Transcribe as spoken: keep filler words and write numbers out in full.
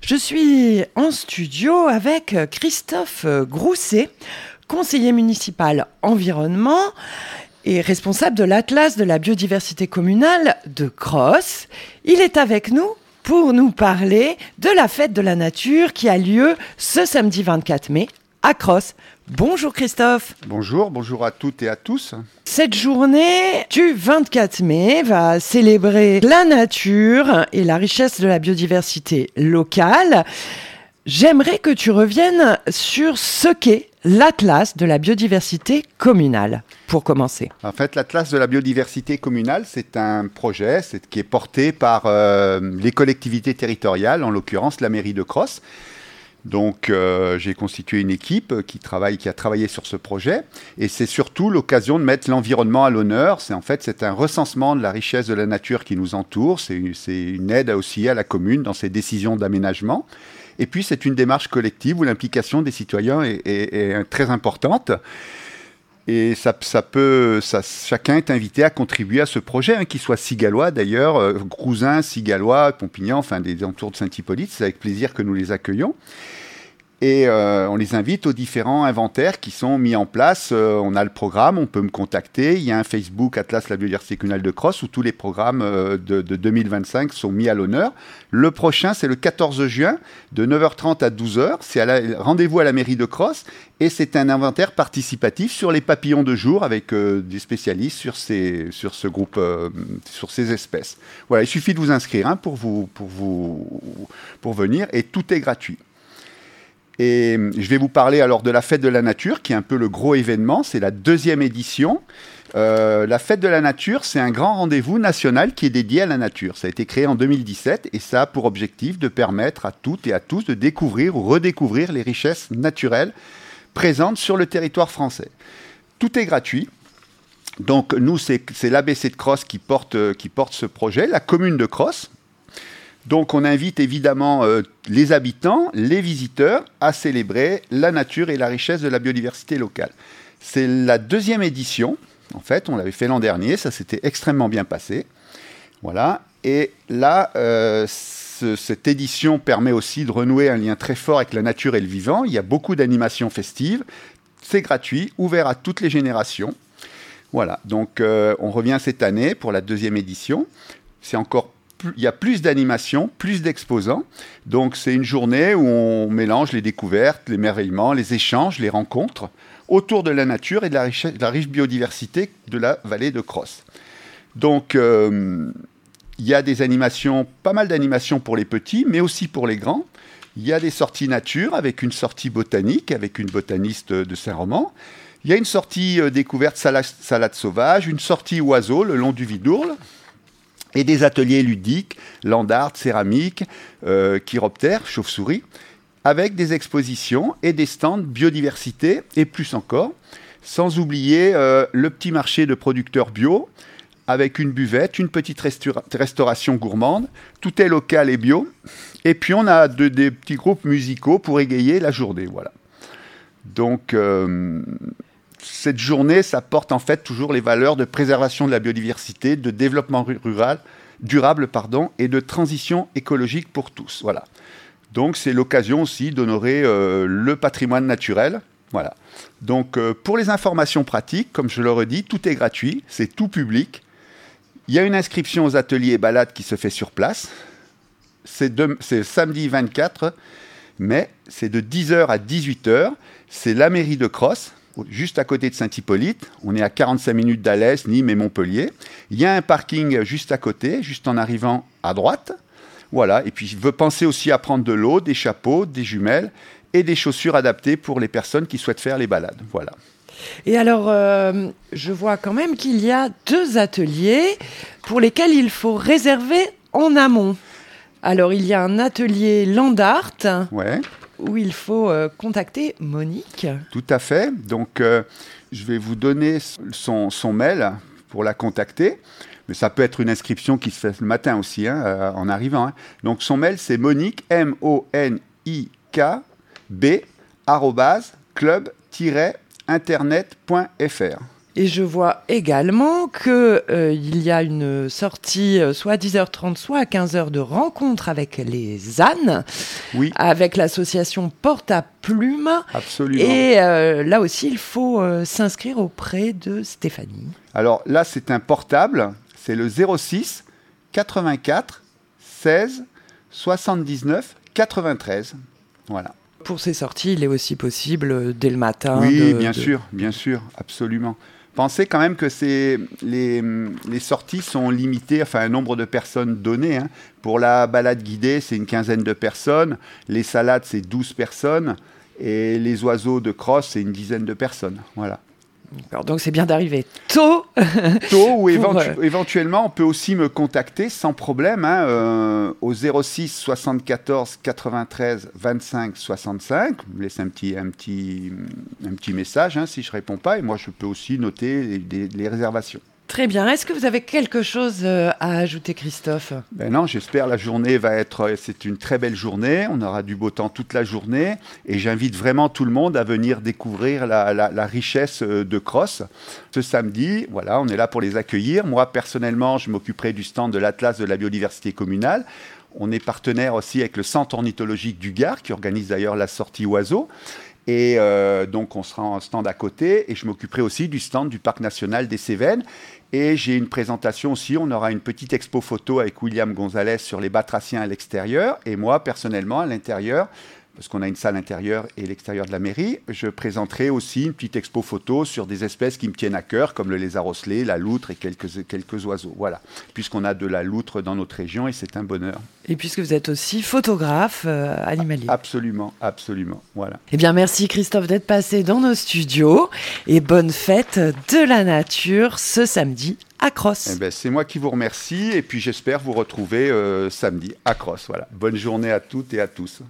Je suis en studio avec Christophe Grousset, conseiller municipal environnement et responsable de l'Atlas de la biodiversité communale de Crosses. Il est avec nous pour nous parler de la fête de la nature qui a lieu ce samedi vingt-quatre mai à Crosses. Bonjour Christophe. Bonjour, bonjour à toutes et à tous. Cette journée du vingt-quatre mai va célébrer la nature et la richesse de la biodiversité locale. J'aimerais que tu reviennes sur ce qu'est l'Atlas de la biodiversité communale, pour commencer. En fait, l'Atlas de la biodiversité communale, c'est un projet c'est, qui est porté par euh, les collectivités territoriales, en l'occurrence la mairie de Crosses. Donc, euh, j'ai constitué une équipe qui travaille, qui a travaillé sur ce projet, et c'est surtout l'occasion de mettre l'environnement à l'honneur. C'est en fait, c'est un recensement de la richesse de la nature qui nous entoure. C'est, c'est une aide aussi à la commune dans ses décisions d'aménagement. Et puis, c'est une démarche collective où l'implication des citoyens est, est, est très importante. Et ça, ça peut, ça, chacun est invité à contribuer à ce projet, hein, qu'il soit Cigalois d'ailleurs, euh, Grousin, Cigalois, Pompignan, enfin des entours de Saint-Hippolyte. C'est avec plaisir que nous les accueillons. Et euh, on les invite aux différents inventaires qui sont mis en place. Euh, on a le programme, on peut me contacter. Il y a un Facebook Atlas la biodiversité communale de Crosses où tous les programmes euh, de, de deux mille vingt-cinq sont mis à l'honneur. Le prochain, c'est le quatorze juin, de neuf heures trente à douze heures. C'est à la, rendez-vous à la mairie de Crosses. Et c'est un inventaire participatif sur les papillons de jour avec euh, des spécialistes sur, ces, sur ce groupe, euh, sur ces espèces. Voilà, il suffit de vous inscrire hein, pour, vous, pour, vous, pour venir et tout est gratuit. Et je vais vous parler alors de la Fête de la Nature, qui est un peu le gros événement. C'est la deuxième édition. Euh, la Fête de la Nature, c'est un grand rendez-vous national qui est dédié à la nature. Ça a été créé en deux mille dix-sept et ça a pour objectif de permettre à toutes et à tous de découvrir ou redécouvrir les richesses naturelles présentes sur le territoire français. Tout est gratuit. Donc nous, c'est, c'est l'A B C de Crosses qui porte, qui porte ce projet, la commune de Crosses. Donc on invite évidemment euh, les habitants, les visiteurs à célébrer la nature et la richesse de la biodiversité locale. C'est la deuxième édition, en fait, on l'avait fait l'an dernier, ça s'était extrêmement bien passé. Voilà, et là, euh, ce, cette édition permet aussi de renouer un lien très fort avec la nature et le vivant. Il y a beaucoup d'animations festives, c'est gratuit, ouvert à toutes les générations. Voilà, donc euh, on revient cette année pour la deuxième édition. C'est encore Il y a plus d'animations, plus d'exposants. Donc, c'est une journée où on mélange les découvertes, l'émerveillement, les échanges, les rencontres autour de la nature et de la riche, de la riche biodiversité de la vallée de Crosses. Donc, euh, il y a des animations, pas mal d'animations pour les petits, mais aussi pour les grands. Il y a des sorties nature avec une sortie botanique, avec une botaniste de Saint-Roman. Il y a une sortie euh, découverte salade, salade sauvage, une sortie oiseau le long du Vidourle. Et des ateliers ludiques, land art, céramique, euh, chiroptère, chauve-souris, avec des expositions et des stands biodiversité et plus encore, sans oublier euh, le petit marché de producteurs bio, avec une buvette, une petite restaura- restauration gourmande, tout est local et bio, et puis on a de, des petits groupes musicaux pour égayer la journée, voilà. Donc... Euh, Cette journée, ça porte en fait toujours les valeurs de préservation de la biodiversité, de développement rural, durable pardon, et de transition écologique pour tous. Voilà. Donc c'est l'occasion aussi d'honorer euh, le patrimoine naturel. Voilà. Donc euh, pour les informations pratiques, comme je le redis, tout est gratuit, c'est tout public. Il y a une inscription aux ateliers et balades qui se fait sur place. C'est, de, c'est samedi vingt-quatre mai, c'est de dix heures à dix-huit heures. C'est la mairie de Crosses, juste à côté de Saint-Hippolyte. On est à quarante-cinq minutes d'Alès, Nîmes et Montpellier. Il y a un parking juste à côté, juste en arrivant à droite. Voilà. Et puis, je veux penser aussi à prendre de l'eau, des chapeaux, des jumelles et des chaussures adaptées pour les personnes qui souhaitent faire les balades. Voilà. Et alors, euh, je vois quand même qu'il y a deux ateliers pour lesquels il faut réserver en amont. Alors, il y a un atelier land art. Ouais. Où il faut euh, contacter Monique. Tout à fait. Donc, euh, je vais vous donner son, son mail pour la contacter. Mais ça peut être une inscription qui se fait le matin aussi, hein, euh, en arrivant. Hein. Donc, son mail, c'est Monique, M O N I K, B, arrobase, club tiret internet point f r. Et je vois également qu'il euh, y a une sortie euh, soit à dix heures trente, soit à quinze heures de rencontre avec les ânes, oui. avec l'association Porte à Plume. Absolument. Et euh, là aussi, il faut euh, s'inscrire auprès de Stéphanie. Alors là, c'est un portable, c'est le zéro six quatre-vingt-quatre seize soixante-dix-neuf quatre-vingt-treize. Voilà. Pour ces sorties, il est aussi possible euh, dès le matin. Oui, de, bien de... sûr, bien sûr, absolument. Pensez quand même que c'est, les, les sorties sont limitées, enfin un nombre de personnes donné. Hein. Pour la balade guidée, c'est une quinzaine de personnes. Les salades, c'est douze personnes. Et les oiseaux de crosse, c'est une dizaine de personnes. Voilà. Alors, donc c'est bien d'arriver tôt. Tôt ou éventu- pour, euh... éventuellement, on peut aussi me contacter sans problème hein, euh, au zéro six soixante-quatorze quatre-vingt-treize vingt-cinq soixante-cinq. Vous me laissez un petit, un petit, un petit message hein, si je ne réponds pas. Et moi, je peux aussi noter les, les, les réservations. Très bien. Est-ce que vous avez quelque chose à ajouter, Christophe ? Ben non, j'espère la journée va être... C'est une très belle journée. On aura du beau temps toute la journée. Et j'invite vraiment tout le monde à venir découvrir la, la, la richesse de Cross. Ce samedi, voilà, on est là pour les accueillir. Moi, personnellement, je m'occuperai du stand de l'Atlas de la biodiversité communale. On est partenaire aussi avec le Centre ornithologique du Gard, qui organise d'ailleurs la sortie oiseaux. Et euh, donc, on sera en stand à côté. Et je m'occuperai aussi du stand du Parc national des Cévennes. Et j'ai une présentation aussi. On aura une petite expo photo avec William Gonzalez sur les batraciens à l'extérieur. Et moi, personnellement, à l'intérieur, parce qu'on a une salle intérieure et l'extérieur de la mairie, je présenterai aussi une petite expo photo sur des espèces qui me tiennent à cœur, comme le lézard osselé, la loutre et quelques, quelques oiseaux. Voilà. Puisqu'on a de la loutre dans notre région et c'est un bonheur. Et puisque vous êtes aussi photographe euh, animalier. Absolument, absolument. Voilà. Eh bien, merci Christophe d'être passé dans nos studios et bonne fête de la nature ce samedi à Cross. Eh ben, c'est moi qui vous remercie et puis j'espère vous retrouver euh, samedi à Cross. Voilà. Bonne journée à toutes et à tous.